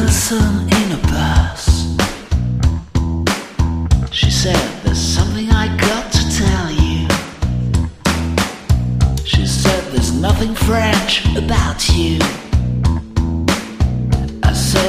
person in a bus. She said, there's something I got to tell you. She said, there's nothing French about you.